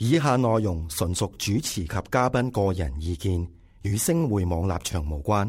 以下內容純屬主持及嘉賓個人意見，與星匯網立場無關。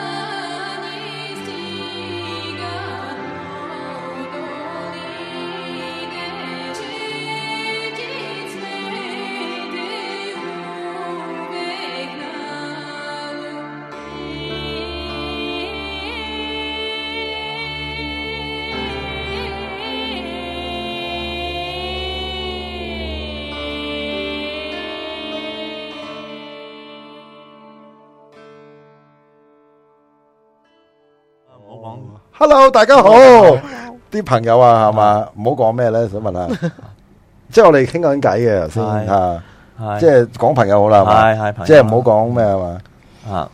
Hello， 大家好，啲朋友啊，係嘛？唔好講咩咧，想問下，即係我哋傾緊偈嘅頭先吓，即係講朋友好啦，係嘛？即係唔好講咩係嘛？啊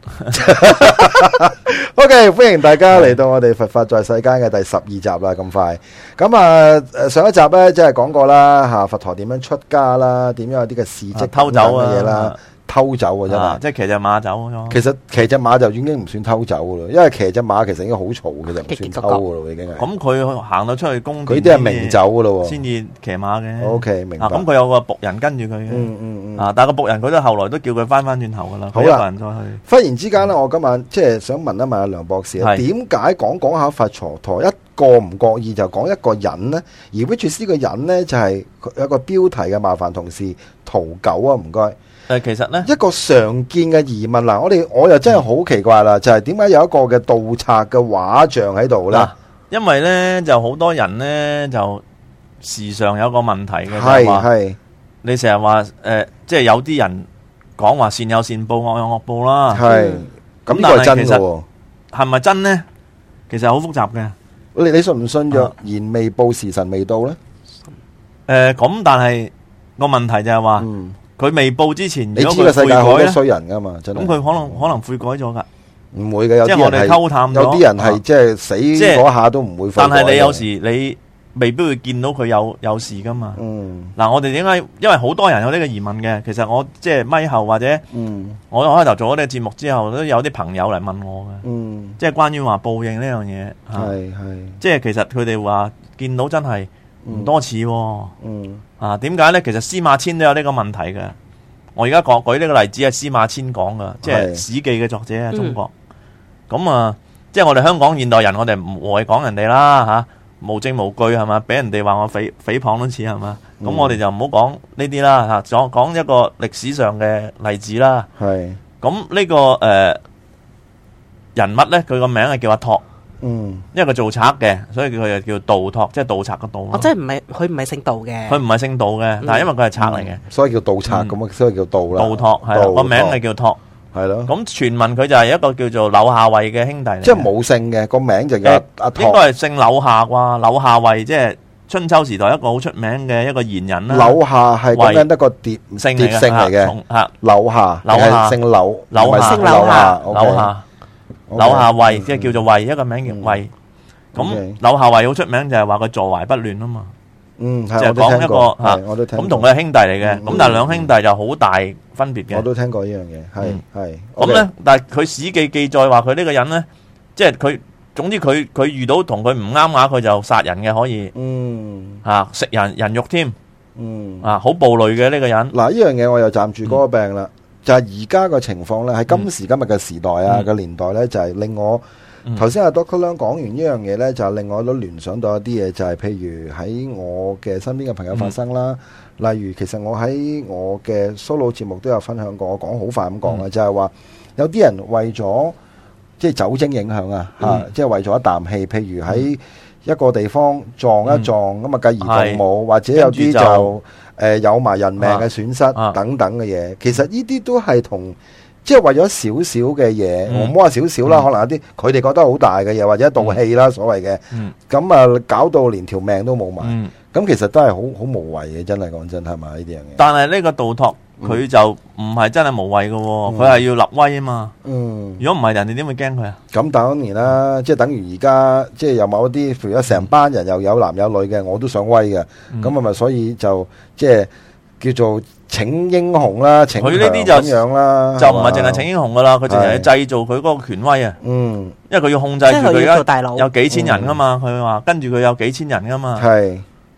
，OK， 歡迎大家嚟到我哋佛法在世間嘅第12集啦，咁快。咁啊，上一集咧即係講過啦，吓佛陀點樣出家啦，點樣有啲嘅事跡偷走嘅嘢啦。 偷走嘅啫嘛， 即係騎隻馬走咗。 其實騎隻馬就已經唔算偷走噶啦，因為騎隻馬其實已經好嘈嘅，就唔算偷噶咯，已經係。咁佢行到出去宮殿， 佢啲係明走噶咯， 先至騎馬嘅。 OK， 明白。 咁佢有個僕人跟住佢嘅，但係個僕人佢都後來都叫佢翻轉頭噶啦，好一個人再去。 忽然之間咧，我今晚即係想問一問阿梁博士，點解講下佛陀一個唔覺意就講一個人呢？而 which is 呢個人呢，就係有一個標題嘅，麻煩同事屠狗啊，唔該。 其實咧， 一個常見嘅疑問啦，我又真係好奇怪啦，就係點解有一個嘅盜賊嘅畫像喺度咧？ 因為咧就好多人咧就時常有個問題嘅，係你成日話即係有啲人講話善有善報，惡有惡報啦。係咁，但係其實係咪真咧？其實好複雜嘅。 你信唔信若然未報，時辰未到咧？ 咁但係個問題就係話。佢未報之前， 你知個世界好多衰人噶嘛？真係咁佢可能悔改咗噶， 唔會嘅。有啲人即係我哋偷探咗， 有啲人係即係死嗰下都唔會悔改。 但係你有時你未必會見到佢有事噶嘛。嗱，我哋點解？因為好多人有呢個疑問嘅。其實我即係咪後或者，我開頭做咗呢個節目之後，都有啲朋友嚟問我嘅。即係關於話報應呢樣嘢。係，即係其實佢哋話見到真係唔多似。點解咧？其實司馬遷都有呢個問題嘅。我而家舉呢個例子係司馬遷講嘅，即係《史記》嘅作者喺中國。咁即係我哋香港現代人，我哋唔會講人哋啦吓，無證無據係嘛，俾人哋話我誹謗都似係嘛。咁我哋就唔好講呢啲啦吓，講一個歷史上嘅例子啦。係咁呢個人物咧，佢個名係叫阿拓。因為佢做賊嘅，所以佢就叫盜拓，即係盜賊嘅盜。 即係佢唔係姓杜嘅。 佢唔係姓杜嘅，但係因為佢係賊嚟嘅， 所以叫盜賊咁啊，所以叫盜啦。 盜拓係啦，個名係叫拓，係咯。咁傳聞佢就係一個叫做柳下惠嘅兄弟嚟， 即係冇姓嘅，個名就叫阿拓。 應該係姓柳下啩？柳下惠即係春秋時代一個好出名嘅一個賢人啦。 柳下係講緊得個疊姓嚟嘅，柳下姓柳，唔係姓柳下。 柳下惠即係叫做惠，一個名叫惠。咁柳下惠好出名就係話佢坐懷不亂啊嘛。就係講一個吓，咁同佢係兄弟嚟嘅。咁但係兩兄弟就好大分別嘅。 我都聽過呢樣嘢，係。 咁咧，但係佢史記記載話佢呢個人咧，即係佢，總之佢遇到同佢唔啱佢就殺人嘅，可以。食人肉添。好暴戾嘅呢個人。 嗱，呢樣嘢我又站住嗰個病啦。就係而家個情況咧，喺今時今日嘅時代啊嘅年代咧，就係令我頭先阿 Doctor Leung 講完呢樣嘢咧，就係令我都聯想到一啲嘢，就係譬如喺我嘅身邊嘅朋友發生啦。例如，其實我喺我嘅 solo 節目都有分享過，我講好快咁講啊，就係話有啲人為咗即係酒精影響啊，即係為咗一啖氣，譬如喺一個地方撞一撞咁啊，繼而動武，或者有啲就有埋人命嘅損失等等嘅嘢，其實呢啲都係同即係為咗少少嘅嘢，我唔好話少少啦，可能有啲佢哋覺得好大嘅嘢，或者一道氣啦，所謂嘅，咁啊搞到連條命都冇埋，咁其實都係好無謂嘅，真係講真係嘛呢啲樣嘢。 但係呢個盜拓佢就唔係真係無謂嘅，佢係要立威啊嘛。如果唔係，人哋點會驚佢啊？ 咁當然啦，即係等於而家即係有某一啲，譬如成班人又有男有女嘅，我都想威嘅，咁係咪所以就即係叫做請英雄啦，請強咁樣啦， 就唔係淨係請英雄噶啦，佢淨係要製造佢嗰個權威啊。因為佢要控制住佢而家有幾千人噶嘛，佢話跟住佢有幾千人噶嘛。係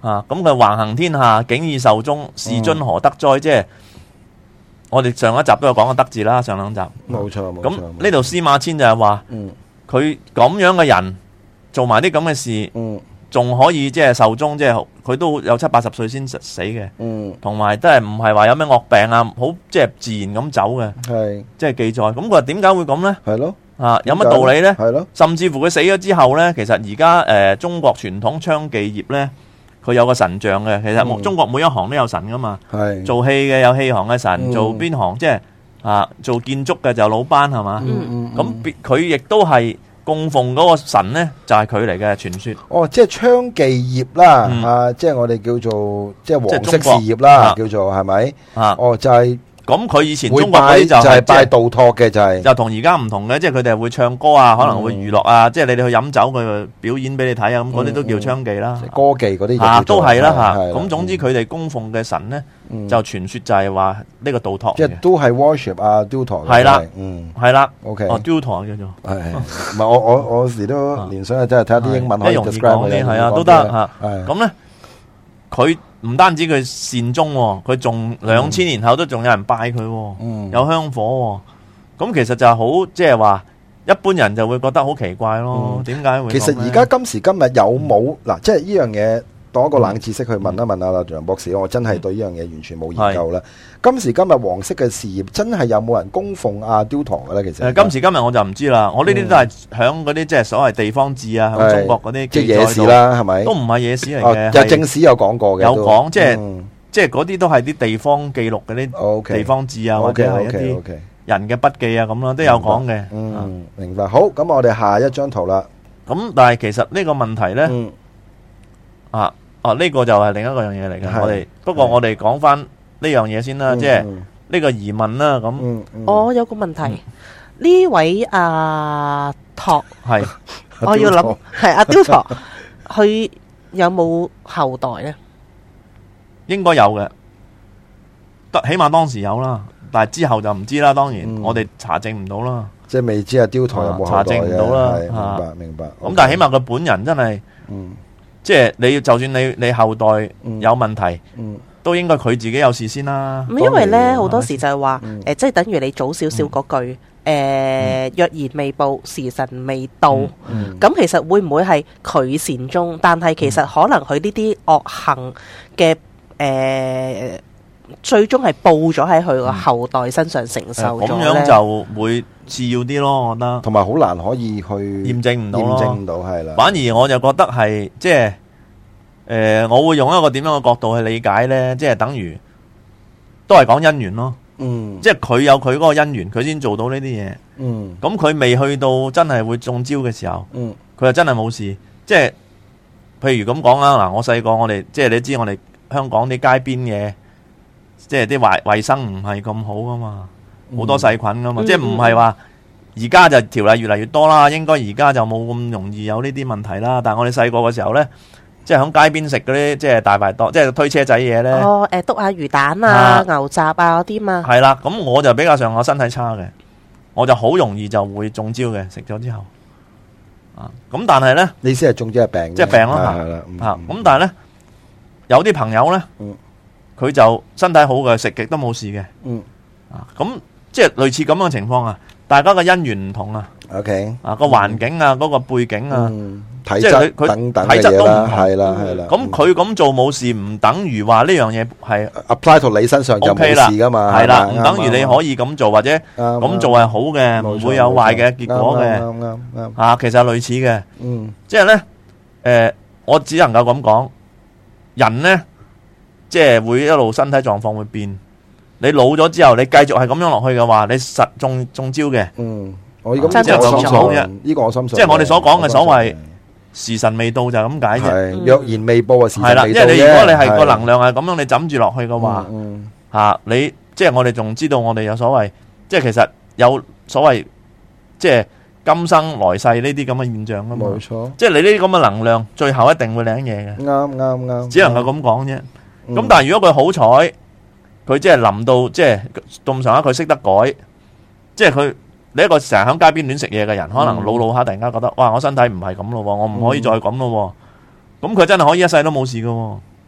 咁佢橫行天下，竟已壽終，是君何德哉？即係我哋上一集都有講過德字啦，上兩集冇錯。 咁呢度司馬遷就係話，佢咁樣嘅人做埋啲咁嘅事，仲可以即係壽終，即係佢都有70-80歲先死嘅，同埋都係唔係話有咩惡病啊，好即係自然咁走嘅， 係即係記載。咁佢話點解會咁呢？ 係咯， 有乜道理呢？ 係咯， 甚至乎佢死咗之後呢，其實而家中國傳統槍技業呢，佢有個神像嘅。其實中國每一行都有神噶嘛，做戲嘅有戲行嘅神，做邊行即係做建築嘅就魯班係嘛，咁佢亦都係供奉嗰個神呢，就係佢嚟嘅傳說。 哦，即係槍技業啦，即係我哋叫做即係黃色事業啦，叫做係咪？哦，就係。 咁佢以前中國嗰啲就係拜道托嘅，就同而家唔同嘅，即係佢哋會唱歌啊，可能會娛樂啊，即係你哋去飲酒佢表演俾你睇啊，咁嗰啲都叫槍技啦， 歌技嗰啲都係啦。咁總之佢哋供奉嘅神呢，就傳說就係話呢個道托， 即係都係 worship 啊，雕陀係啦，係啦 ，OK， 雕陀叫做係，唔係我時都聯想真係睇下啲英文可以 describe 啲係啊，都得嚇。咁咧佢。唔單止佢善終，佢仲2000年後都仲有人拜佢，有香火。咁其實就係好，即係話一般人就會覺得好奇怪咯。點解會？ 其實而家今時今日有冇嗱，即係呢樣嘢當一個冷知識去問一問啊，楊博士，我真係對呢樣嘢完全冇研究啦。今時今日黃色嘅事業真係有冇人供奉阿雕堂嘅咧？其實今時今日我就唔知啦。我呢啲都係響嗰啲即係所謂地方志啊，響中國嗰啲即係野史啦，係咪？ 都唔係野史嚟嘅， 有正史有講過嘅， 有講即係嗰啲都係啲地方記錄嗰啲地方志啊，或者係一啲人嘅筆記啊咁咯，都有講嘅。 明白。好，咁我哋下一張圖啦。 咁但係其實呢個問題咧，呢個就係另一個樣嘢嚟嘅。不過我哋講翻呢樣嘢先啦，即係呢個疑問啦。咁我有個問題，呢位托係， 我要諗係阿雕陀，佢有冇後代咧？ 應該有嘅，起碼當時有啦，但係之後就唔知啦。當然我哋查證唔到啦， 即係未知阿雕陀有冇後代嘅， 查證唔到啦。 明白。 咁但係起碼佢本人真係，即係你就算你後代有問題，都應該佢自己有事先啦。 因為咧好多時就係話，即係等於你早少少嗰句，若然未報，時辰未到。咁其實會唔會係佢善終？但係其實可能佢呢啲惡行嘅最終係報咗喺佢個後代身上承受咗咧。咁樣就會次要啲咯，我覺得。 同埋好難可以去驗證唔到， 係啦。 反而我就覺得係即係。我會用一個點樣嘅角度去理解呢？即係等於都係講姻緣咯。即係佢有佢嗰個姻緣，佢先做到呢啲嘢。咁佢未去到真係會中招嘅時候，佢就真係冇事。即係譬如咁講啦，嗱，我細個我哋即係你知我哋香港啲街邊嘅，即係啲衛生唔係咁好噶嘛，好多細菌噶嘛。即係唔係話而家就條例越嚟越多啦，應該而家就冇咁容易有呢啲問題啦。但係我哋細個嘅時候呢。即係喺街邊食嗰啲，即係大排檔，即係推車仔嘢咧。 篤下魚蛋啊、牛雜啊嗰啲嘛。 係啦，咁我就比較上我身體差嘅，我就好容易就會中招嘅，食咗之後。咁但係咧， 你先係中招係病， 即係病咯。係啦，咁但係咧，有啲朋友咧，佢就身體好嘅，食極都冇事嘅。咁即係類似咁樣嘅情況啊，大家嘅因緣唔同啊。 OK， 個環境啊，嗰個背景啊。 體質等等嘅嘢啦，係啦。 咁佢咁做冇事，唔等於話呢樣嘢係 apply 到你身上就冇事噶嘛？ 係啦，唔等於你可以咁做，或者咁做係好嘅，唔會有壞嘅結果嘅。啱，其實類似嘅。即係咧，我只能夠咁講，人咧，即係會一路身體狀況會變。你老咗之後，你繼續係咁樣落去嘅話，你實中招嘅。 我咁即係我深信，呢個我深信。 即係我哋所講嘅所謂。時辰未到就係咁解啫， 若然未報啊，時辰未到啫。 因為你如果你係個能量係咁樣，你枕住落去嘅話，你即係我哋仲知道我哋有所謂，即係其實有所謂，即係今生來世呢啲咁嘅現象噶嘛。 冇錯， 即係你呢啲咁嘅能量，最後一定會領嘢嘅。 啱， 只能夠咁講啫。咁但係如果佢好彩，佢即係臨到即係咁上下，佢識得改，即係佢。你一個成日喺街邊亂食嘢嘅人，可能老下突然間覺得，哇！我身體唔係咁咯，我唔可以再咁咯。咁佢真係可以一世都冇事噶。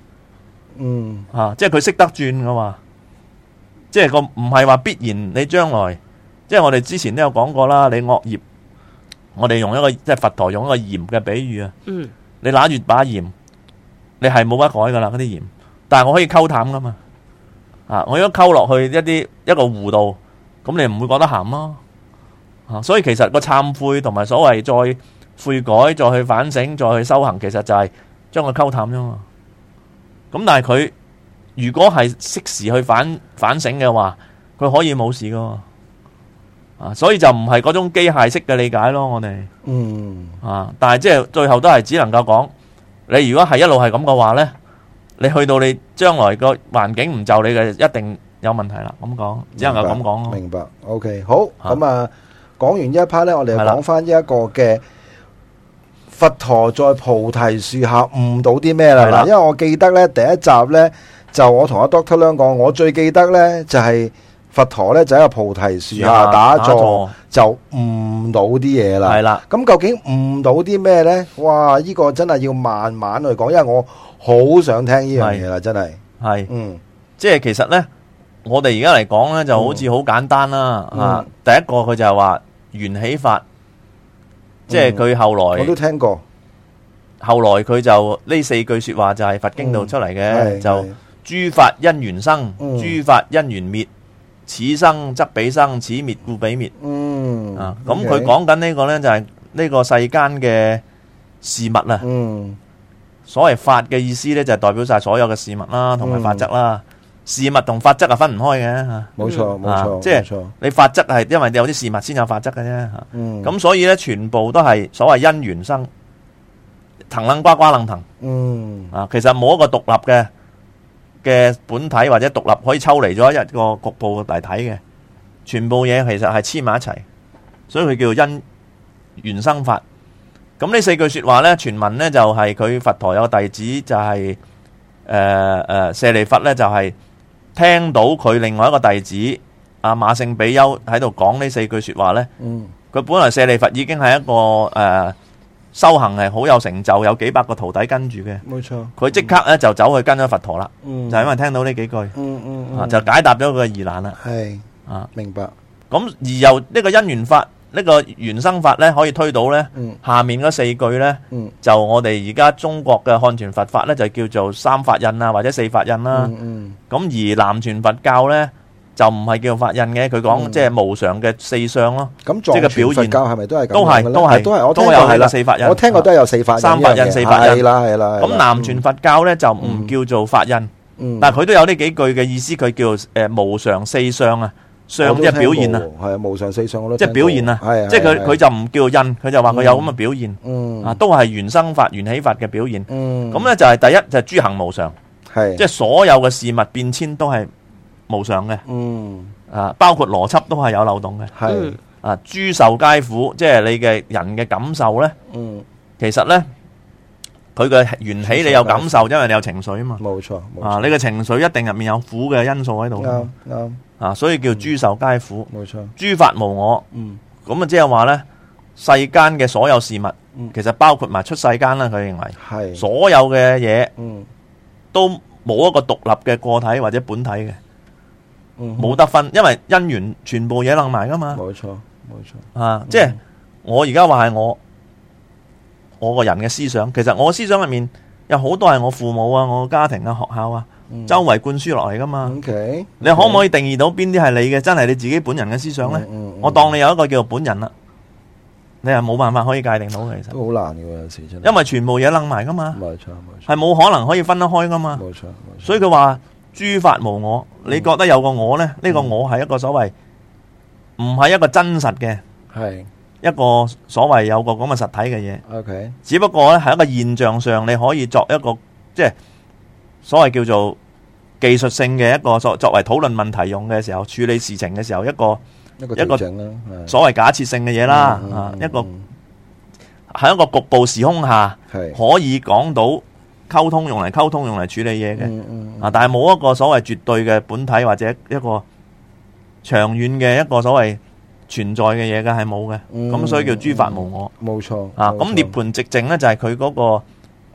即係佢識得轉噶嘛，即係個唔係話必然你將來，即係我哋之前都有講過啦，你惡業，我哋用一個即係佛陀用一個鹽嘅比喻啊，你拿住把鹽，你係冇得改噶啦嗰啲鹽，但係我可以溝淡噶嘛，我如果溝落去一個湖度，咁你唔會覺得鹹咯，所以其實個懺悔同埋所謂再悔改、再去反省、再去修行，其實就係將佢溝淡啫嘛。咁但係佢如果係適時去反省嘅話，佢可以冇事噶，所以就唔係嗰種機械式嘅理解咯，我哋，但係即係最後都係只能夠講，你如果係一路係咁嘅話呢，你去到你將來個環境唔就你嘅，一定有問題啦。咁講，只能夠咁講咯。 明白。OK， 好，咁講完呢一 part 呢，我哋講翻呢一個嘅佛陀在菩提樹下悟到啲咩啦？因為我記得呢第一集呢，就我同阿 Doctor 梁講，我最記得呢就係佛陀呢就喺個菩提樹下打坐，就悟到啲嘢啦。係啦，咁究竟悟到啲咩呢？哇！呢個真係要慢慢去講，因為我好想聽呢樣嘢啦，真係。係， 即係其實呢，我哋而家嚟講呢，就好似好簡單啦。第一個佢就係話緣起法。即係佢後來我都聽過， 後來佢就呢4句說話就係佛經度出嚟嘅，就諸法因緣生，諸法因緣滅，此生則彼生，此滅故彼滅。咁佢講緊呢個呢，就係呢個世間嘅事物啦。所謂法嘅意思呢，就係代表晒所有嘅事物啦，同埋法則啦。事物同法則係分唔開嘅， 冇錯冇錯， 即係你法則係因為你有啲事物先有法則嘅啫，咁所以咧全部都係所謂因緣生，藤楞瓜瓜楞藤，其實冇一個獨立嘅本體或者獨立可以抽離咗一個局部嚟睇嘅，全部嘢其實係黐埋一齊，所以佢叫因緣生法。咁呢4句說話咧，傳聞咧就係佢佛陀有個弟子就係舍利弗咧就係。聽到佢另外一個弟子阿馬勝比丘喺度講呢4句說話呢，佢本來舍利弗已經係一個修行係好有成就，有幾百個徒弟跟住嘅。冇錯，佢即刻咧就走去跟咗佛陀啦。就因為聽到呢幾句，就解答咗佢嘅疑難啦。係明白。咁而由呢個因緣法，呢個緣生法呢，可以推到呢下面嗰4句呢，就我哋而家中國嘅漢傳佛法呢，就叫做三法印啊，或者四法印啦。咁而南傳佛教呢，就唔係叫法印嘅，佢講即係無常嘅4相咯。咁即係表現佛教係咪都係咁？都係，我都有係啦四法印。我聽過都有4法印、三法印、四法印。係啦係啦。咁南傳佛教呢，就唔叫做法印，但係佢都有呢幾句嘅意思，佢叫無常4相啊。相即係表現啊，係啊，無常4相我都即係表現啊，即係佢就唔叫印，佢就話佢有咁嘅表現，都係緣生法、緣起法嘅表現。咁咧就係第一就係諸行無常，係即係所有嘅事物變遷都係無常嘅，包括邏輯都係有漏動嘅，係諸受皆苦，即係你嘅人嘅感受咧，其實咧佢嘅緣起你有感受，因為你有情緒啊嘛，冇錯，你嘅情緒一定入面有苦嘅因素喺度，啱。所以叫諸受皆苦，冇錯。諸法無我，咁即係話呢，世間嘅所有事物，其實包括埋出世間啦。佢認為係所有嘅嘢，都冇一個獨立嘅個體或者本體嘅，冇得分，因為因緣全部嘢楞埋噶嘛。冇錯，冇錯。即係我而家話係我個人嘅思想，其實我思想入面有好多係我父母啊、我家庭啊、學校啊。周圍灌輸落嚟噶嘛？你可唔可以定義到邊啲係你嘅？真係你自己本人嘅思想呢？我當你有一個叫做本人啦，你係冇辦法可以界定到嘅，其實都好難嘅有時真係，因為全部嘢楞埋噶嘛，冇錯冇錯，係冇可能可以分得開噶嘛，冇錯冇錯。所以佢話諸法無我，你覺得有個我呢？呢個我係一個所謂唔係一個真實嘅，係一個所謂有個咁嘅實體嘅嘢。OK， 只不過呢係一個現象上，你可以作一個即係所謂叫做技術性嘅一個作為討論問題用嘅時候，處理事情嘅時候，一個所謂假設性嘅嘢啦，一個喺一個局部時空下可以講到溝通，用嚟溝通，用嚟處理嘢嘅，但係冇一個所謂絕對嘅本體或者一個長遠嘅一個所謂存在嘅嘢嘅係冇嘅，咁所以叫諸法無我，冇錯。咁涅槃寂靜咧就係佢嗰個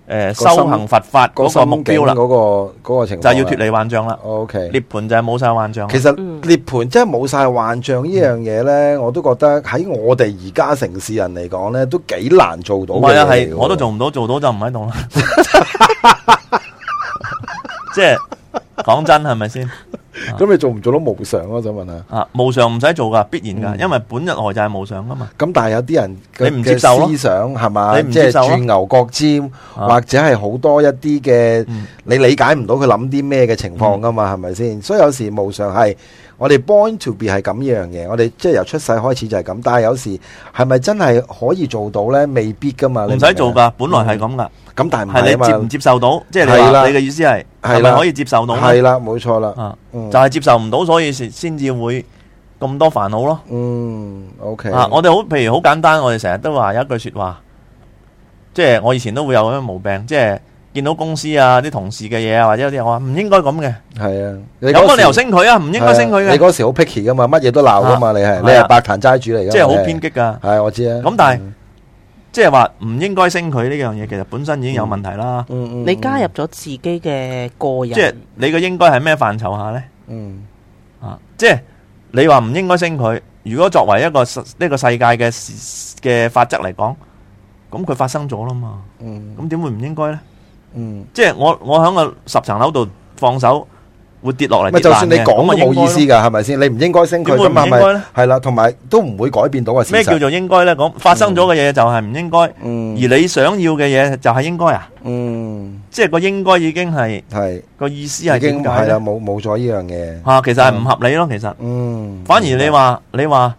修行佛法嗰個目標啦， 嗰個情況就係要脫離幻象啦。 OK， 涅槃就係冇晒幻象。 其實涅槃真係冇晒幻象呢樣嘢咧，我都覺得喺我哋而家城市人嚟講咧，都幾難做到嘅。 唔係啊，係我都做唔到，做到就唔喺度啦。即係講真，係咪先？ 咁你做唔做到無常啊？我想問下。 啊，無常唔使做噶，必然噶，因為本日來就係無常噶嘛。 咁但係有啲人你唔接受咯， 思想係嘛？ 你唔接受咯， 即係鑽牛角尖，或者係好多一啲嘅你理解唔到佢諗啲咩嘅情況噶嘛？係咪先？所以有時無常係我哋 born to be 係咁樣嘢，我哋即係由出世開始就係咁。但係有時係咪真係可以做到咧？未必噶嘛。 唔使做噶，本來係咁噶。 咁但係唔係你接唔接受到？即係你話你嘅意思係咪可以接受到咧？ 係啦，冇錯啦。 就係接受唔到，所以先至會咁多煩惱咯。 OK。 我哋譬如好簡單，我哋成日都話有一句說話，即係我以前都會有咁嘅毛病，即係見到公司啊啲同事嘅嘢啊，或者有啲人話唔應該咁嘅。 係啊， 有乜理由升佢啊？唔應該升佢嘅。 你嗰時好 picky 噶嘛，乜嘢都鬧噶嘛，你係百壇齋主嚟噶， 即係好偏激噶。 係我知啊。 咁但係即係話唔應該升佢呢樣嘢，其實本身已經有問題啦。 你加入咗自己嘅個人， 即係你嘅應該係咩範疇下咧？即係你話唔應該升佢，如果作為一個呢個世界嘅法則嚟講，咁佢發生咗啦嘛。咁點會唔應該咧？即係我喺個10層樓度放手，會跌落嚟。 咪就算你講都冇意思噶，係咪先？你唔應該升佢，咁係咪？係啦，同埋都唔會改變到個事實。 咩叫做應該咧？講發生咗嘅嘢就係唔應該，而你想要嘅嘢就係應該啊？即係個應該已經係個意思係點解？ 係啦，冇咗呢樣嘢。 其實係唔合理咯。其實，反而你話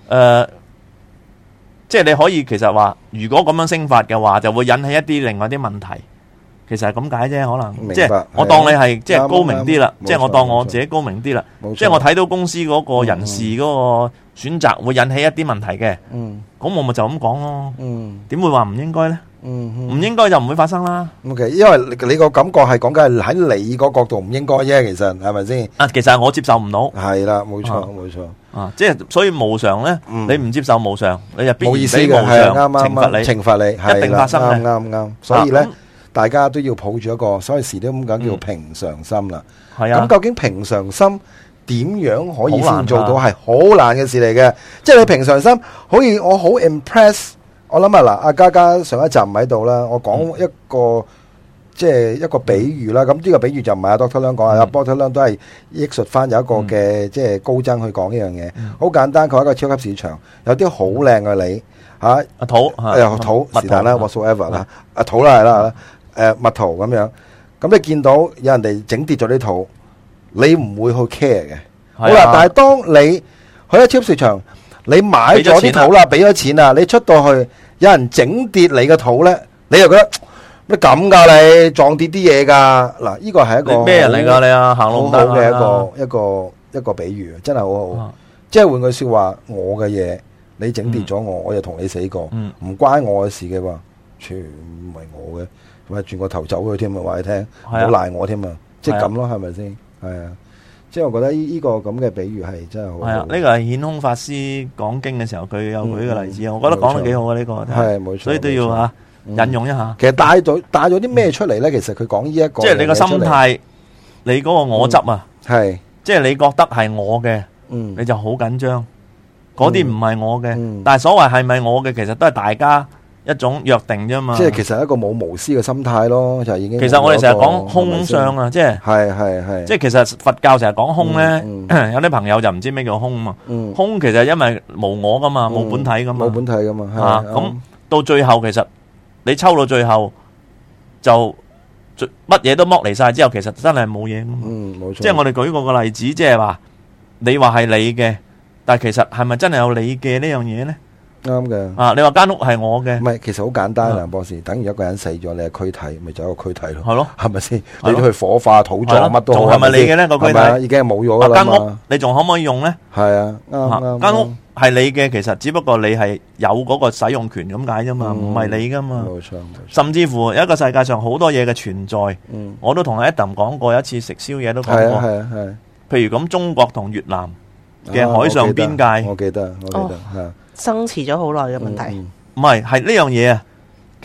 即係你可以其實話，如果咁樣升法嘅話，就會引起一啲另外啲問題。其實係咁解啫，可能即係我當你係即係高明啲啦，即係我當我自己高明啲啦。即係我睇到公司嗰個人事嗰個選擇會引起一啲問題嘅。咁我咪就咁講咯。點會話唔應該咧？唔應該就唔會發生啦。 OK，因為你個感覺係講緊係喺你個角度唔應該啫，其實係咪先？ 其實我接受唔到。 係啦，冇錯冇錯。 即係所以無常咧，你唔接受無常，你就必然俾無常懲罰你， 一定發生嘅。 啱。所以咧，大家都要抱住一個所謂時都咁講叫平常心啦。 係啊。 咁究竟平常心點樣可以先做到？係好難嘅事嚟嘅。即係你平常心，好似我好 impress。我諗啊，嗱，阿嘉嘉上一集唔喺度啦，我講一個即係一個比喻啦。咁呢個比喻就唔係阿 Doctor 梁講，阿 Doctor 梁都係憶述翻有一個嘅即係高僧去講呢樣嘢。好簡單，佢係一個超級市場，有啲好靚嘅梨吓，土是但啦 ，whatsoever 啦，土啦係啦，蜜桃咁樣。咁你見到有人哋整跌咗啲土，你唔會去 care 嘅。好啦，但係當你去咗超級市場。你買咗啲土啦，俾咗錢啦，你出到去有人整跌你嘅土咧，你又覺得咩咁噶？你撞跌啲嘢噶？嗱，呢個係一個咩人嚟噶？你啊，行路好嘅一個比喻，真係好好。即係換句說話，我嘅嘢你整跌咗我，我又同你死過，唔關我嘅事嘅話，全唔係我嘅，咪轉個頭走去添啊！話你聽，唔好賴我添啊！即係咁咯，係咪先？係啊。即係我覺得呢個咁嘅比喻係真係好。係啊， 呢個係顯空法師講經嘅時候，佢有舉個例子啊，我覺得講得幾好啊呢個。係冇錯，所以都要引用一下。 其實帶咗啲咩出嚟咧？其實佢講呢一個， 即係你個心態，你嗰個我執啊， 係， 即係你覺得係我嘅，你就好緊張。嗰啲唔係我嘅，但係所謂係咪我嘅，其實都係大家一種約定啫嘛， 即係其實一個冇無私嘅心態咯，就已經。 其實我哋成日講空相啊，即係係， 即係其實佛教成日講空咧，有啲朋友就唔知咩叫空嘛。空其實因為無我噶嘛，冇本體噶嘛， 冇本體噶嘛。 咁到最後其實你抽到最後就乜嘢都剝離晒之後，其實真係冇嘢。 冇錯。 即係我哋舉過個例子，即係話你話係你嘅，但係其實係咪真係有你嘅呢樣嘢咧？ 啱嘅。 你話間屋係我嘅， 唔係，其實好簡單，梁博士，等於一個人死咗，你係軀體，咪就一個軀體咯。 係咯， 係咪先？你都去火化、土葬乜都好， 係咪你嘅咧個軀體？ 已經係冇咗噶啦嘛。 間屋你仲可唔可以用咧？ 係啊，啱。 間屋係你嘅，其實只不過你係有嗰個使用權咁解啫嘛，唔係你噶嘛。 冇錯。 甚至乎有一個世界上好多嘢嘅存在，我都同阿 Adam 講過，一次食宵夜都講過。 係。 譬如咁，中國同越南嘅海上邊界， 我記得係。 爭持咗好耐嘅問題， 唔係呢樣嘢啊。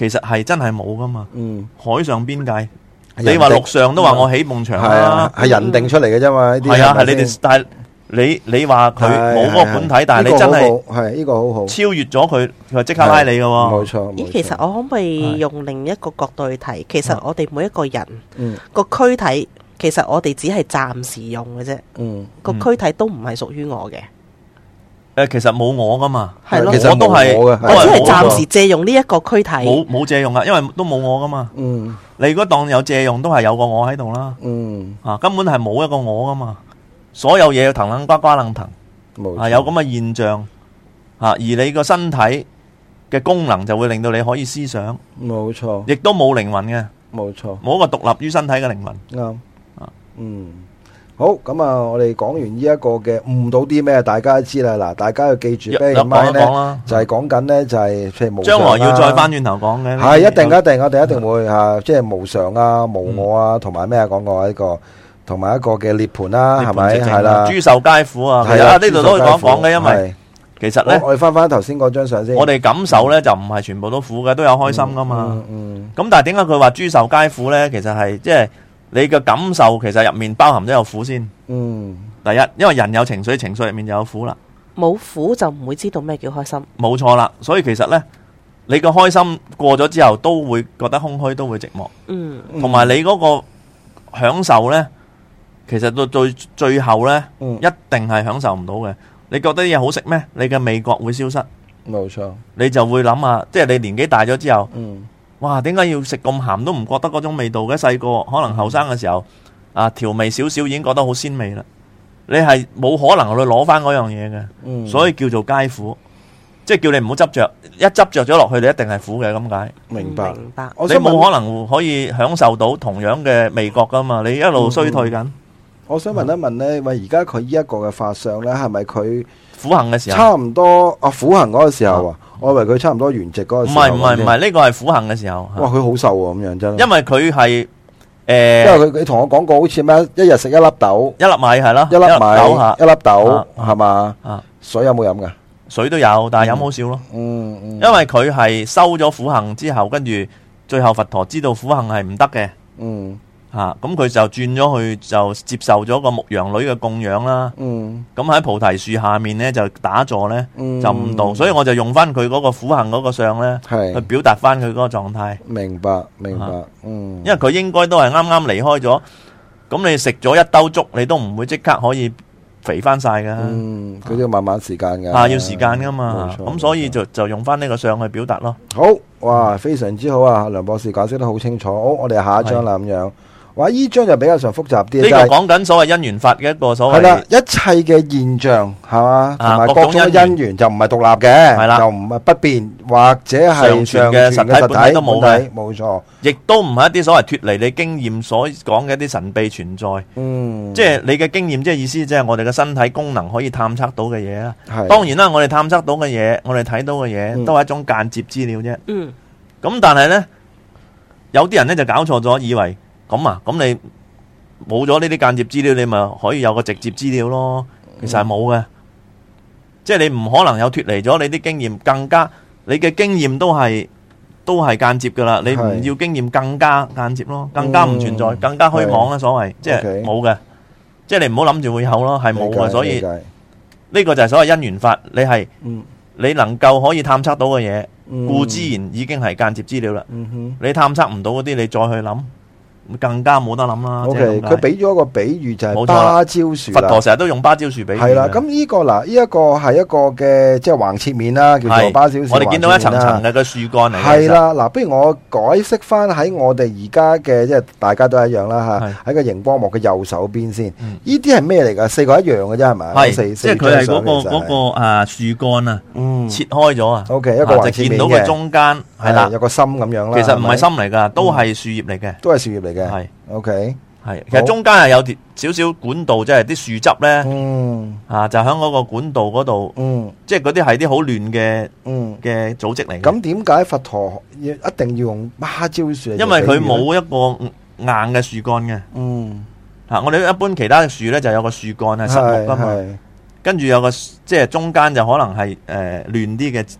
其實係真係冇噶嘛。海上邊界， 人你話陸上都話我起埲牆啦， 係人定出嚟嘅啫嘛。呢啲係啊，係你哋，但係你話佢冇嗰個本體，但係你真係係呢個好好超越咗佢，佢即刻拉你噶喎。 冇錯。 咦，其實我可唔可以用另一個角度去睇？其實我哋每一個人個軀體，其實我哋只係暫時用嘅啫。個軀體都唔係屬於我嘅。 其實冇我噶嘛， 係咯， 我都係， 我只係暫時借用呢一個軀體， 冇借用噶，因為都冇我噶嘛。你如果當有借用，都係有個我喺度啦。根本係冇一個我噶嘛。所有嘢要騰楞呱呱楞騰，有咁嘅現象。而你個身體嘅功能就會令到你可以思想， 冇錯， 亦都冇靈魂嘅， 冇錯， 冇一個獨立於身體嘅靈魂。 啱。好，咁啊，我哋講完呢一個嘅悟到啲咩，大家都知啦。嗱，大家要記住，俾人講咧，就係講緊咧，就係譬如無常啦。將來要再翻轉頭講嘅，係一定，我哋一定會吓，即係無常啊、無我啊，同埋咩啊，講過一個，同埋一個嘅涅槃啦，係咪？係啦，諸受皆苦啊，係啊，呢度都可以講嘅，因為其實咧，我哋翻頭先嗰張相先，我哋感受咧就唔係全部都苦嘅，都有開心噶嘛。咁但係點解佢話諸受皆苦咧？其實係即係。你嘅感受其實入面包含咗有苦先。第一，因為人有情緒，情緒入面就有苦啦。冇苦就唔會知道咩叫開心。冇錯啦，所以其實呢，你個開心過咗之後，都會覺得空虛，都會寂寞。同埋你嗰個享受呢，其實到最後呢，一定係享受唔到嘅。你覺得啲嘢好食咩？你嘅味覺會消失。冇錯。你就會諗下，即係你年紀大咗之後。哇！點解要食咁鹹都唔覺得嗰種味道嘅？細個可能後生嘅時候，調味少少已經覺得好鮮味啦。你係冇可能去攞翻嗰樣嘢嘅，所以叫做皆苦，即係叫你唔好執着。一執着咗落去，你一定係苦嘅咁解。明白。你冇可能可以享受到同樣嘅味覺噶嘛？你一路衰退緊。我想問一問呢，喂，而家佢呢一個嘅法相呢，係咪佢苦行嘅時候？差唔多苦行嗰個時候啊。我以為佢差唔多圓寂嗰個時候。唔係，呢個係苦行嘅時候。哇，佢好瘦喎，咁樣真。因為佢係因為佢同我講過，好似咩，一日食一粒豆，一粒米係咯，一粒米，一粒豆係嘛？水有冇飲噶？水都有，但係飲好少咯。因為佢係收咗苦行之後，跟住最後佛陀知道苦行係唔得嘅。咁佢就轉咗去，就接受咗個牧羊女嘅供養啦。咁喺菩提樹下面呢，就打坐呢，就悟道。所以我就用翻佢嗰個苦行嗰個相呢，去表達翻佢嗰個狀態。明白。因為佢應該都係啱啱離開咗。咁你食咗一兜粥，你都唔會即刻可以肥翻晒噶。佢都要慢慢時間噶。要時間噶嘛。咁所以就用翻呢個相去表達咯。好，哇，非常之好啊！梁博士解釋得好清楚。好，我哋下一張啦，咁樣。哇！依張就比較上複雜啲，呢個講緊所謂因緣法嘅一個所謂係啦，一切嘅現象係嘛，同埋各種嘅因緣就唔係獨立嘅，係啦，又唔係不變或者係常存嘅實體本體都冇嘅，冇錯，亦都唔係一啲所謂脫離你經驗所講嘅一啲神秘存在。即係你嘅經驗，即係意思即係我哋嘅身體功能可以探測到嘅嘢啦。當然啦，我哋探測到嘅嘢，我哋睇到嘅嘢，都係一種間接資料啫。咁但係呢，有啲人呢就搞錯咗，以為。咁你冇咗呢啲間接資料，你咪可以有個直接資料咯。其實係冇嘅，即係你唔可能有脫離咗你啲經驗，更加你嘅經驗都係間接噶啦。你唔要經驗更加間接咯，更加唔存在，更加虛妄啦。所謂即係冇嘅，即係你唔好諗住會有咯，係冇嘅。所以呢個就係所謂因緣法。你係你能夠可以探測到嘅嘢，固之然已經係間接資料啦。你探測唔到嗰啲，你再去諗。更加冇得諗啦。OK，佢俾咗一個比喻就係芭蕉樹。佛陀成日都用芭蕉樹比喻。係啦，咁呢個嗱，呢一個係一個嘅即係橫切面啦，叫做芭蕉樹。我哋見到一層層嘅個樹幹嚟。係啦，嗱，不如我改釋翻喺我哋而家嘅即係大家都一樣啦吓，喺個熒光幕嘅右手邊先。呢啲係咩嚟噶？四個一樣嘅啫係咪？係，即係佢係嗰個樹幹啊，切開咗啊。OK，一個橫切面嘅。就見到佢中間係啦，有個心咁樣啦。其實唔係心嚟噶，都係樹葉嚟嘅。都係樹葉嚟嘅。係，OK，係，其實中間係有條少少管道，即係啲樹汁咧，就喺嗰個管道嗰度，即係嗰啲係啲好亂嘅組織嚟嘅。咁點解佛陀一定要用芭蕉樹？因為佢冇一個硬嘅樹幹嘅。我哋一般其他嘅樹咧就有個樹幹係實木噶嘛，跟住有個即係中間就可能係亂啲嘅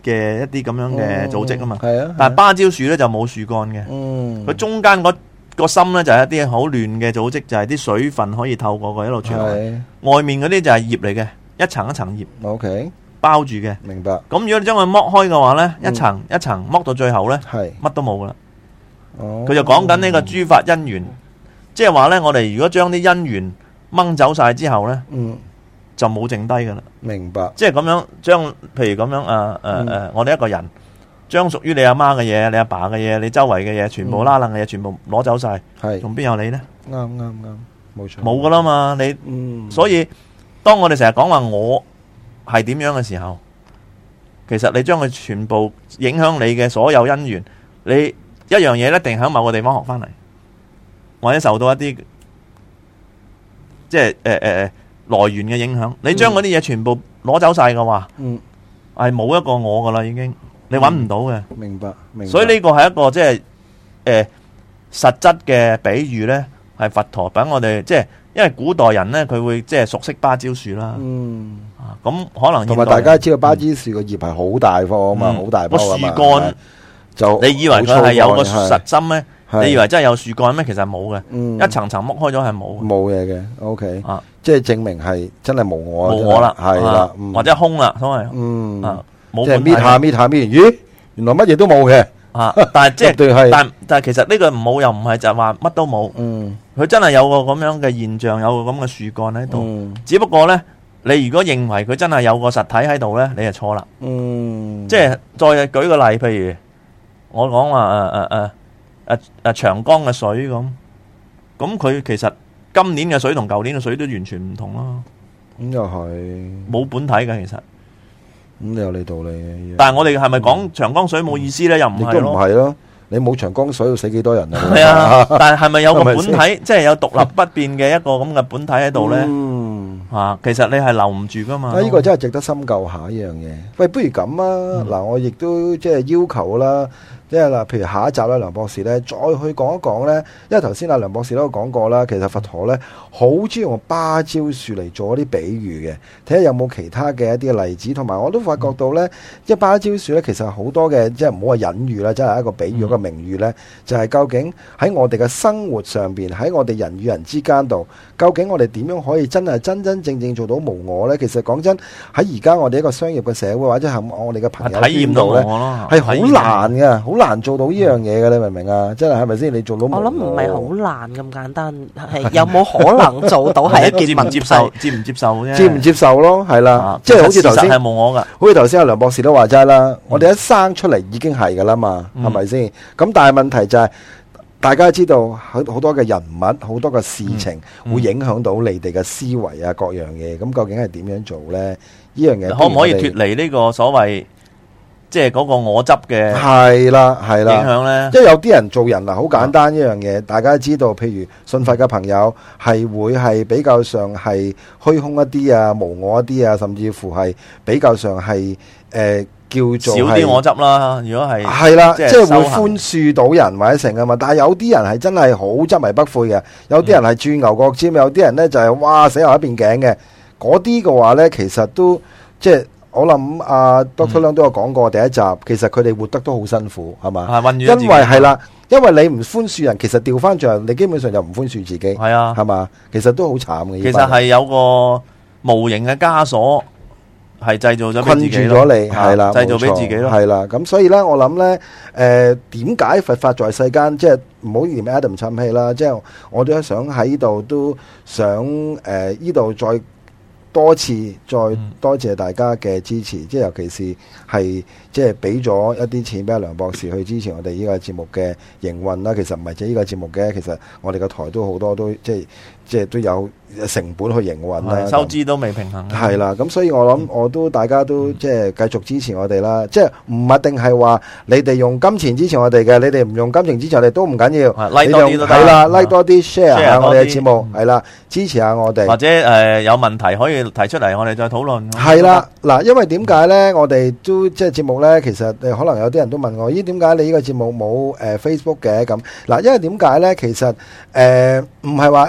嘅一啲咁樣嘅組織啊嘛。 係啊， 但係芭蕉樹咧就冇樹幹嘅，佢中間個心咧就係一啲好亂嘅組織，就係啲水分可以透過佢一路傳來。外面嗰啲就係葉嚟嘅，一層一層葉 OK 包住嘅。 明白。 咁如果你將佢剝開嘅話咧，一層一層剝到最後咧，乜都冇噶啦。佢就講緊呢個諸法因緣，即係話咧，我哋如果將啲因緣掹走晒之後咧，就冇剩低噶啦。 明白。 即係咁樣將，譬如咁樣我哋一個人將屬於你阿媽嘅嘢、你阿爸嘅嘢、你周圍嘅嘢，全部拉楞嘅嘢，全部攞走晒，仲邊有你呢？ 啱，冇錯。 冇噶啦嘛，你所以當我哋成日講話我係點樣嘅時候，其實你將佢全部影響你嘅所有因緣，你一樣嘢一定喺某個地方學翻嚟，或者受到一啲即係來源嘅影響。你將嗰啲嘢全部攞走晒嘅話，係冇一個我噶啦，已經你揾唔到嘅。 明白。 所以呢個係一個即係實質嘅比喻呢，係佛陀俾我哋，即係因為古代人呢，佢會即係熟悉芭蕉樹啦。咁可能同埋大家知道芭蕉樹個葉係好大棵啊嘛，好大棵啊嘛。 個樹幹就你以為佢係有個實心咩？你以為真係有樹幹咩？其實冇嘅，一層層剝開咗係冇嘢嘅。OK，即係證明係真係無我啦， 係啦， 或者空啦，所謂即係搣下，咦，原來乜嘢都冇嘅。 但係即係但係其實呢個冇又唔係就話乜都冇。佢真係有個咁樣嘅現象，有個咁嘅樹幹喺度。只不過呢，你如果認為佢真係有個實體喺度呢，你就錯啦。即係再舉個例，譬如我講話長江嘅水咁佢其實今年嘅水同舊年嘅水都完全唔同咯。咁又係冇本體嘅，其實咁有你道理嘅。 但係我哋係咪講長江水冇意思呢？又唔係咯。亦都唔係咯。你冇長江水要死幾多人啊？ 係啊，但係咪有個本體，即係有獨立不變嘅一個咁嘅本體喺度呢？其實你係留唔住噶嘛。 呢個真係值得深究下呢樣嘢。喂，不如咁啊！嗱，我亦都即係要求啦。即係嗱，譬如下一集咧，梁博士咧再去講一講咧，因為頭先阿梁博士都有講過啦，其實佛陀咧好中意用芭蕉樹嚟做一啲比喻嘅，睇下有冇其他嘅一啲嘅例子，同埋我都發覺到咧，即係芭蕉樹咧，其實好多嘅即係唔好話隱喻啦，真係一個比喻一個名喻咧，就係究竟喺我哋嘅生活上邊，喺我哋人與人之間度，究竟我哋點樣可以真係真真正正做到無我咧？其實講真，喺而家我哋一個商業嘅社會，或者係我哋嘅朋友體驗到咧， 係好難嘅，好難做到呢樣嘢嘅，你明唔明啊？真係係咪先？你做到我諗唔係好難咁簡單，係有冇可能做到係一件問題， 接唔接受啫？ 接唔接受咯？係啦，即係好似頭先係冇我噶， 好似頭先阿梁博士都話齋啦，我哋一生出嚟已經係噶啦嘛，係咪先？咁但係問題就係，大家知道好多嘅人物，好多嘅事情會影響到你哋嘅思維啊，各樣嘢。咁究竟係點樣做咧？呢樣嘢可唔可以脫離呢個所謂？即係嗰個我執嘅係啦影響咧， 即係有啲人做人啊，好簡單一樣嘢，大家知道，譬如信佛嘅朋友係會係比較上係虛空一啲啊，無我一啲啊，甚至乎係比較上係叫做少啲我執啦。如果係啦，即係會寬恕到人或者成啊嘛。但係有啲人係真係好執迷不悔嘅，有啲人係鑽牛角尖，有啲人咧就係哇死牛一邊頸嘅。嗰啲嘅話咧，其實都即係。我諗阿 Dr. 梁都有講過第一集，其實佢哋活得都好辛苦，係嘛？因為係啦，因為你唔寬恕人，其實調翻轉，你基本上就唔寬恕自己， 係啊， 係嘛？其實都好慘嘅。 其實係有個無形嘅枷鎖，係製造咗困住咗你，係啦， 製造俾自己咯， 係啦。咁所以咧，我諗咧，點解佛法在世間，即係唔好嫌 Adam 沉氣啦，即係我都想喺呢度都想呢度再。多次再多謝大家嘅支持，即係尤其是係即係俾咗一啲錢俾阿梁博士去支持我哋呢個節目嘅營運啦。其實唔係淨係呢個節目嘅，其實我哋個台都好多都即係都有成本去營運啦， 收支都未平衡。 係啦，咁所以我諗我都大家都即係繼續支持我哋啦。即係唔一定係話你哋用金錢支持我哋嘅，你哋唔用金錢支持我哋都唔緊要。 like 多啲都得。 係啦，like 多啲 share 下我哋嘅節目，係啦，支持下我哋。 或者有問題可以提出嚟，我哋再討論。 係啦，嗱，因為點解咧？我哋都即係節目咧，其實可能有啲人都問我，咦，點解你呢個節目冇Facebook 嘅咁？嗱，因為點解咧？其實唔係話 Adam 唔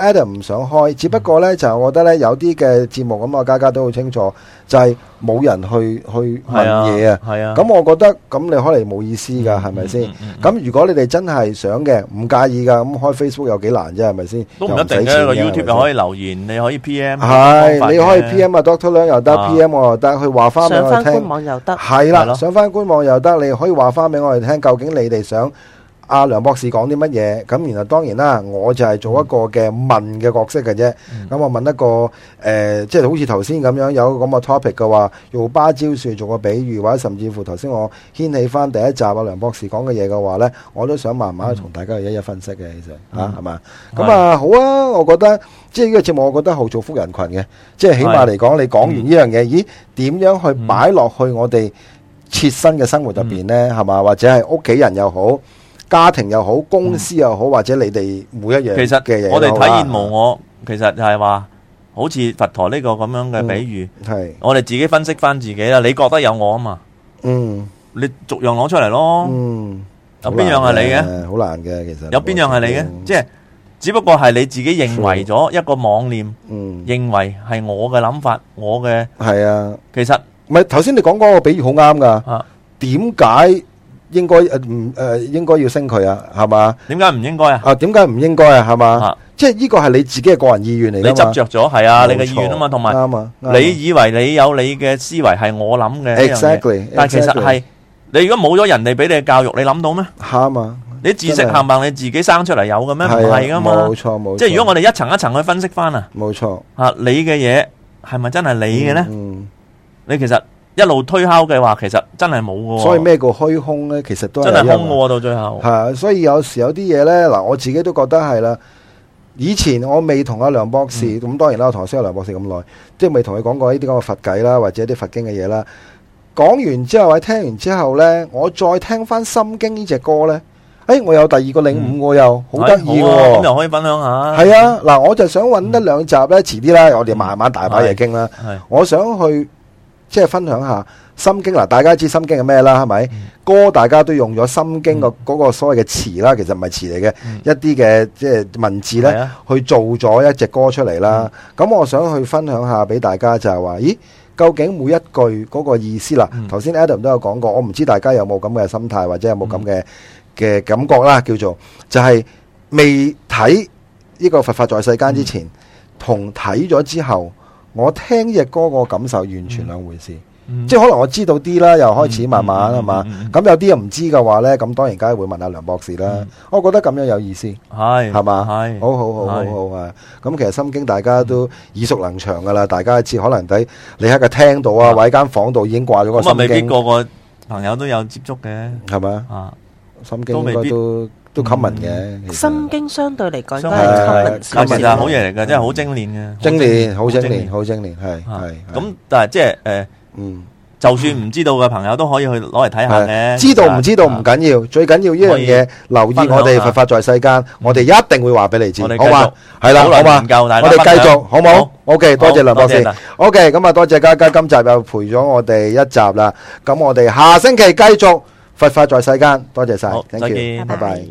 想開，只不過呢，就我覺得呢，有啲嘅節目咁啊，家都好清楚，就係冇人去問嘢啊。 係啊。 咁我覺得咁你開嚟冇意思㗎，係咪先？咁如果你哋真係想嘅，唔介意㗎，咁開 Facebook 有幾難啫，係咪先？ 都唔一定嘅，個 YouTube 又可以留言，你可以 PM。 係，你可以 PM 啊 Doctor 梁又得，PM 我又得，去話翻俾我哋聽。 上翻官網又得。 係啦，上翻官網又得，你可以話翻俾我哋聽，究竟你哋想阿梁博士講啲乜嘢？咁然後當然啦，我就係做一個嘅問嘅角色嘅啫。咁我問一個即係好似頭先咁樣有咁嘅 topic 嘅話，用芭蕉樹做個比喻，或者甚至乎頭先我掀起翻第一集阿梁博士講嘅嘢嘅話呢，我都想慢慢同大家一一分析嘅，其實係嘛？咁啊好啊，我覺得即係呢個節目，我覺得好造福人群嘅，即係起碼嚟講，你講完呢樣嘢，咦？點樣去擺落去我哋切身嘅生活入邊呢？係嘛？或者係屋企人又好。家庭又好，公司又好，或者你哋每一樣嘅嘢， 其實我哋體驗無我，其實就係話，好似佛陀呢個咁樣嘅比喻，我哋自己分析翻自己啦。你覺得有我啊嘛？你逐樣攞出嚟咯。有邊樣係你嘅？ 好難嘅，其實有邊樣係你嘅？即係只不過係你自己認為咗一個妄念，認為係我嘅諗法，我嘅係啊。 其實唔係頭先你講嗰個比喻好啱噶。點解？應該應該要升佢啊，係嘛？點解唔應該啊？點解唔應該啊？係嘛？即係呢個係你自己嘅個人意願嚟㗎嘛？你執着咗係啊，你嘅意願啊嘛，同埋你以為你有你嘅思維係我諗嘅，exactly，但係其實係你如果冇咗人哋俾你嘅教育，你諗到咩？啱啊！你自食冚唪唥你自己生出嚟有嘅咩？唔係㗎嘛？冇錯冇錯。即係如果我哋一層一層去分析翻啊，冇錯啊，你嘅嘢係咪真係你嘅咧？你其實。一路推敲嘅話，其實真係冇嘅。所以咩叫虛空呢？其實都係真係空嘅，到最後係啊。所以有時有啲嘢呢，嗱，我自己都覺得係啦。以前我未同阿梁博士，咁當然啦，我同阿識阿梁博士咁耐，即係未同佢講過呢啲咁嘅佛偈啦，或者啲佛經嘅嘢啦。講完之後，或者聽完之後呢，我再聽翻《心經》呢隻歌呢，我有第二個領悟，我又好得意喎。咁又可以分享下。係啊，嗱，我就想揾一兩集呢，遲啲啦，我哋慢慢大把嘢傾啦。我想去。即係分享下心經嗱，大家知心經係咩啦？係咪？歌大家都用咗心經嗰個所謂嘅詞啦，其實唔係詞嚟嘅，一啲嘅即係文字咧，去做咗一隻歌出嚟啦。咁我想去分享下俾大家就係話，咦，究竟每一句嗰個意思啦？頭先 Adam 都有講過，我唔知大家有冇咁嘅心態或者有冇咁嘅感覺啦，叫做就係未睇呢個佛法在世間之前，同睇咗之後。我聽呢隻歌個感受完全兩回事，即係可能我知道啲啦，又開始慢慢係嘛，咁有啲又唔知嘅話呢，咁當然梗係會問阿梁博士啦。我覺得咁樣有意思，係嘛，係好啊。咁其實心經大家都耳熟能詳噶啦，大家知可能你喺個廳度啊，或者間房度已經掛咗個心經。咁未必個個朋友都有接觸嘅，係咪啊？心經應該都 common 嘅， 心經相對嚟講都係 common， 其實好嘢嚟嘅，真係好精煉嘅， 精煉，好精煉，好精煉，係。 咁但係即係就算唔知道嘅朋友都可以去攞嚟睇下嘅。知道唔知道唔緊要，最緊要呢樣嘢，留意我哋佛法在世間，我哋一定會話俾你知，好嘛？係啦，好嘛？我哋繼續，好冇？OK，多謝梁博士。OK，咁啊，多謝嘉嘉，今集又陪咗我哋一集啦。咁我哋下星期繼續。佛法在世間，多謝晒，再見，拜拜。